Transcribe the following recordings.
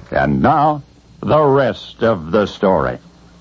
And now, the rest of the story.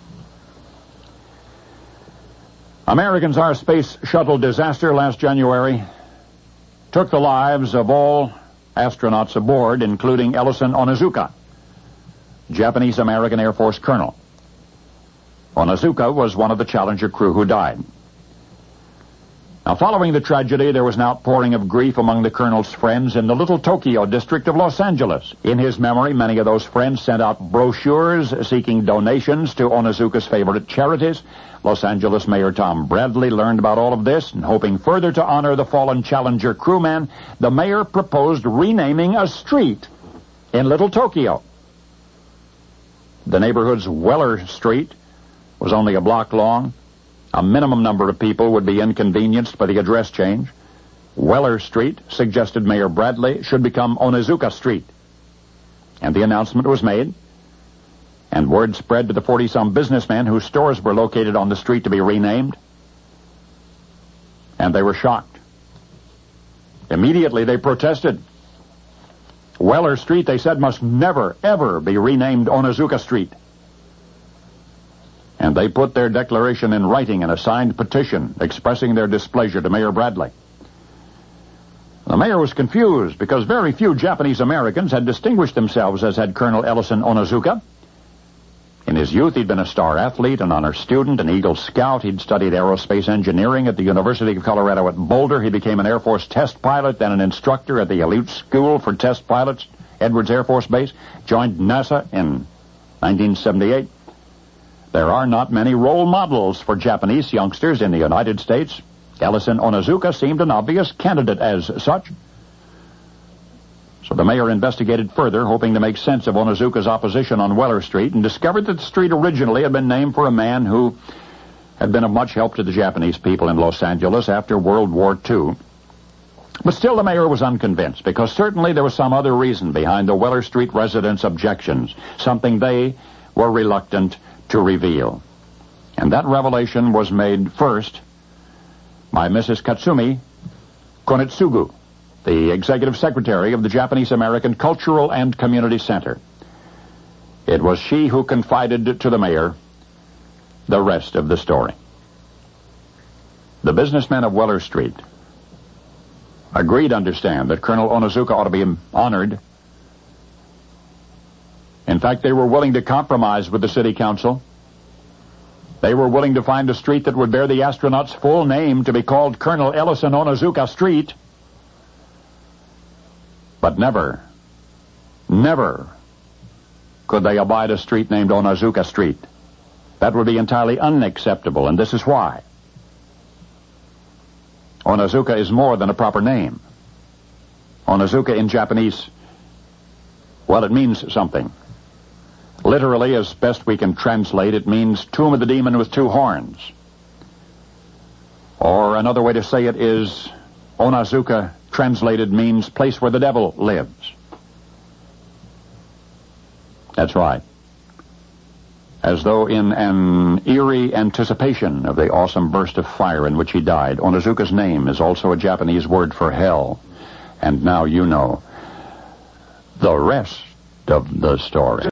American Tsar Space Shuttle disaster last January took the lives of all astronauts aboard, including Ellison Onizuka, Japanese-American Air Force colonel. Onizuka was one of the Challenger crew who died. Now, following the tragedy, there was an outpouring of grief among the colonel's friends in the Little Tokyo district of Los Angeles. In his memory, many of those friends sent out brochures seeking donations to Onizuka's favorite charities. Los Angeles Mayor Tom Bradley learned about all of this, and hoping further to honor the fallen Challenger crewman, the mayor proposed renaming a street in Little Tokyo. The neighborhood's Weller Street was only a block long. A minimum number of people would be inconvenienced by the address change. Weller Street, suggested Mayor Bradley, should become Onizuka Street. And the announcement was made, and word spread to the 40-some businessmen whose stores were located on the street to be renamed, and they were shocked. Immediately they protested. Weller Street, they said, must never, ever be renamed Onizuka Street. And they put their declaration in writing in a signed petition expressing their displeasure to Mayor Bradley. The mayor was confused because very few Japanese Americans had distinguished themselves as had Colonel Ellison Onizuka. In his youth, he'd been a star athlete, an honor student, an Eagle Scout. He'd studied aerospace engineering at the University of Colorado at Boulder. He became an Air Force test pilot, then an instructor at the elite school for test pilots, Edwards Air Force Base. Joined NASA in 1978. There are not many role models for Japanese youngsters in the United States. Ellison Onizuka seemed an obvious candidate as such. So the mayor investigated further, hoping to make sense of Onizuka's opposition on Weller Street, and discovered that the street originally had been named for a man who had been of much help to the Japanese people in Los Angeles after World War II. But still the mayor was unconvinced, because certainly there was some other reason behind the Weller Street residents' objections, something they were reluctant to reveal. And that revelation was made first by Mrs. Katsumi Konitsugu, the executive secretary of the Japanese-American Cultural and Community Center. It was she who confided to the mayor the rest of the story. The businessmen of Weller Street agreed to understand that Colonel Onizuka ought to be honored. In fact, they were willing to compromise with the city council. They were willing to find a street that would bear the astronaut's full name to be called Colonel Ellison Onizuka Street. But never could they abide a street named Onizuka Street. That would be entirely unacceptable, and this is why. Onizuka is more than a proper name. Onizuka in Japanese, well, it means something. Literally, as best we can translate, it means tomb of the demon with two horns. Or another way to say it is, Onizuka translated means place where the devil lives. That's right. As though in an eerie anticipation of the awesome burst of fire in which he died, Onizuka's name is also a Japanese word for hell. And now you know the rest of the story.